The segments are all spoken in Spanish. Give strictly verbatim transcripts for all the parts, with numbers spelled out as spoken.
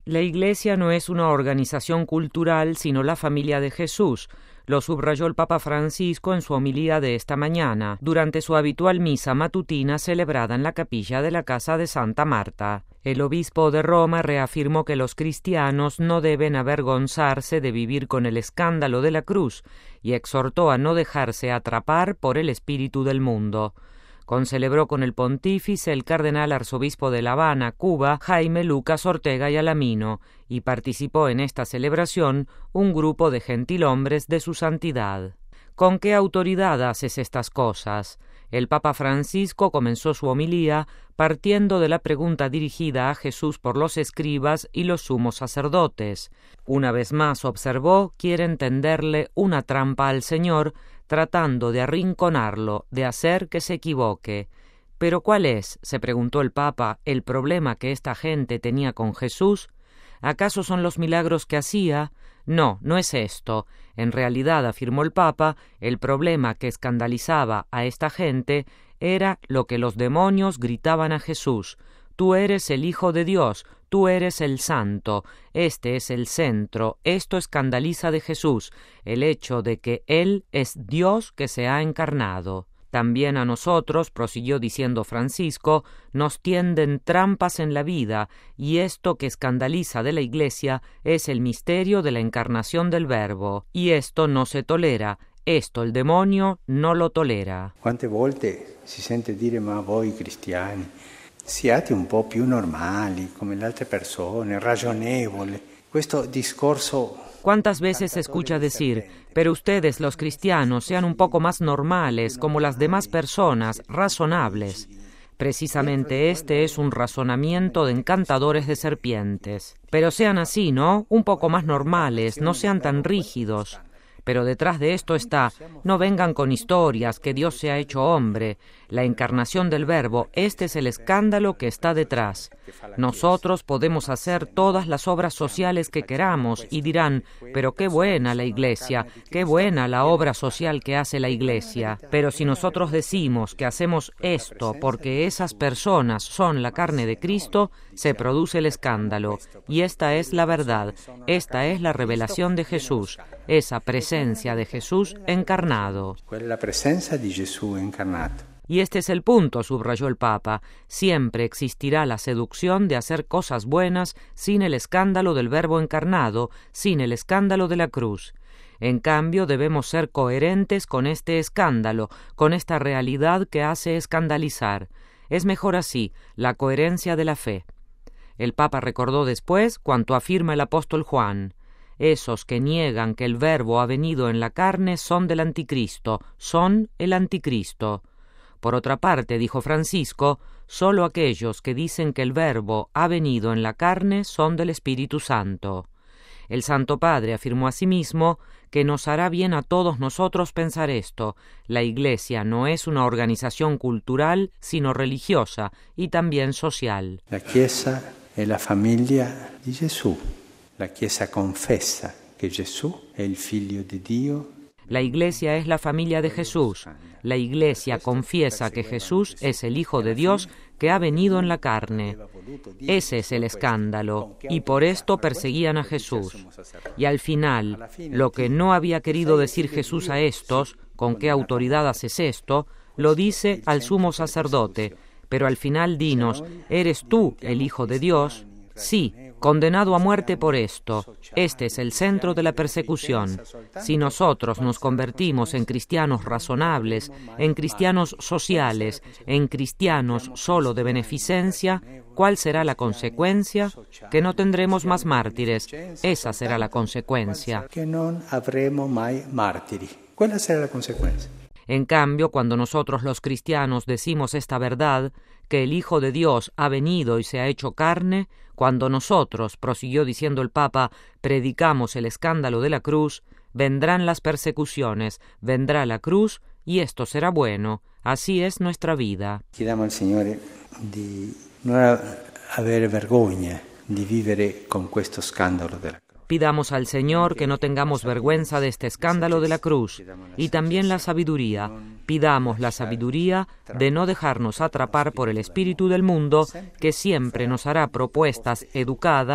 La Iglesia no es una organización cultural, sino la familia de Jesús. Lo subrayó el Papa Francisco en su homilía de esta mañana, durante su habitual misa matutina celebrada en la capilla de la casa de Santa Marta. El obispo de Roma reafirmó que los cristianos no deben avergonzarse de vivir con el escándalo de la cruz y exhortó a no dejarse atrapar por el espíritu del mundo. Concelebró con el pontífice el cardenal arzobispo de La Habana, Cuba, Jaime Lucas Ortega y Alamino, y participó en esta celebración un grupo de gentilhombres de su santidad. ¿Con qué autoridad haces estas cosas? El Papa Francisco comenzó su homilía partiendo de la pregunta dirigida a Jesús por los escribas y los sumos sacerdotes. Una vez más observó, quieren tenderle una trampa al Señor, tratando de arrinconarlo, de hacer que se equivoque. ¿Pero cuál es, se preguntó el Papa, el problema que esta gente tenía con Jesús? ¿Acaso son los milagros que hacía? No, no es esto. En realidad, afirmó el Papa, el problema que escandalizaba a esta gente era lo que los demonios gritaban a Jesús. Tú eres el Hijo de Dios, tú eres el Santo, este es el centro, esto escandaliza de Jesús, el hecho de que Él es Dios que se ha encarnado. También a nosotros, prosiguió diciendo Francisco, nos tienden trampas en la vida, y esto que escandaliza de la Iglesia es el misterio de la encarnación del Verbo, y esto no se tolera, esto el demonio no lo tolera. Quante volte si sente dire, ma voi cristiani, siate un po' più normali, come le altre persone, ragionevoli. Questo discorso... ¿Cuántas veces se escucha decir, pero ustedes los cristianos sean un poco más normales, como las demás personas, razonables? Precisamente este es un razonamiento de encantadores de serpientes. Pero sean así, ¿no? Un poco más normales, no sean tan rígidos. Pero detrás de esto está, no vengan con historias, que Dios se ha hecho hombre, la encarnación del Verbo, este es el escándalo que está detrás. Nosotros podemos hacer todas las obras sociales que queramos y dirán, pero qué buena la Iglesia, qué buena la obra social que hace la Iglesia. Pero si nosotros decimos que hacemos esto porque esas personas son la carne de Cristo, se produce el escándalo. Y esta es la verdad, esta es la revelación de Jesús, esa presencia de Jesús encarnado. La presencia de Jesús encarnado. Y este es el punto, subrayó el Papa, siempre existirá la seducción de hacer cosas buenas sin el escándalo del Verbo encarnado, sin el escándalo de la cruz. En cambio, debemos ser coherentes con este escándalo, con esta realidad que hace escandalizar. Es mejor así, la coherencia de la fe. El Papa recordó después cuanto afirma el apóstol Juan. Esos que niegan que el Verbo ha venido en la carne son del anticristo, son el anticristo. Por otra parte, dijo Francisco, solo aquellos que dicen que el Verbo ha venido en la carne son del Espíritu Santo. El Santo Padre afirmó asimismo que nos hará bien a todos nosotros pensar esto. La Iglesia no es una organización cultural, sino religiosa y también social. La Chiesa es la familia de Jesús. La Chiesa confessa que Jesús es el Figlio de Dios. La Iglesia es la familia de Jesús. La Iglesia confiesa que Jesús es el Hijo de Dios que ha venido en la carne. Ese es el escándalo, y por esto perseguían a Jesús. Y al final, lo que no había querido decir Jesús a estos, ¿con qué autoridad haces esto?, lo dice al sumo sacerdote. Pero al final dinos, ¿eres tú el Hijo de Dios? Sí, condenado a muerte por esto. Este es el centro de la persecución. Si nosotros nos convertimos en cristianos razonables, en cristianos sociales, en cristianos solo de beneficencia, ¿cuál será la consecuencia? Que no tendremos más mártires. Esa será la consecuencia. Que no habremos más mártires. ¿Cuál será la consecuencia? En cambio, cuando nosotros los cristianos decimos esta verdad, que el Hijo de Dios ha venido y se ha hecho carne, cuando nosotros, prosiguió diciendo el Papa, predicamos el escándalo de la cruz, vendrán las persecuciones, vendrá la cruz y esto será bueno. Así es nuestra vida. Chiediamo al Signore di non avere vergogna di vivere con questo scandalo della cruz. Pidamos al Señor que no tengamos vergüenza de este escándalo de la cruz, y también la sabiduría. Pidamos la sabiduría de no dejarnos atrapar por el espíritu del mundo, que siempre nos hará propuestas educadas,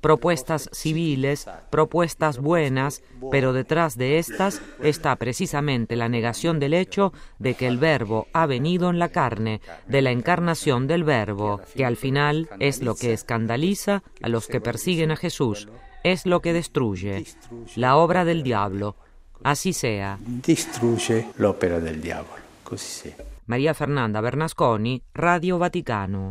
propuestas civiles, propuestas buenas, pero detrás de estas está precisamente la negación del hecho de que el Verbo ha venido en la carne, de la encarnación del Verbo, que al final es lo que escandaliza a los que persiguen a Jesús, es lo que destruye, la obra del diablo. Así sea. Distrugge l'opera del diavolo, così sia. Maria Fernanda Bernasconi, Radio Vaticano.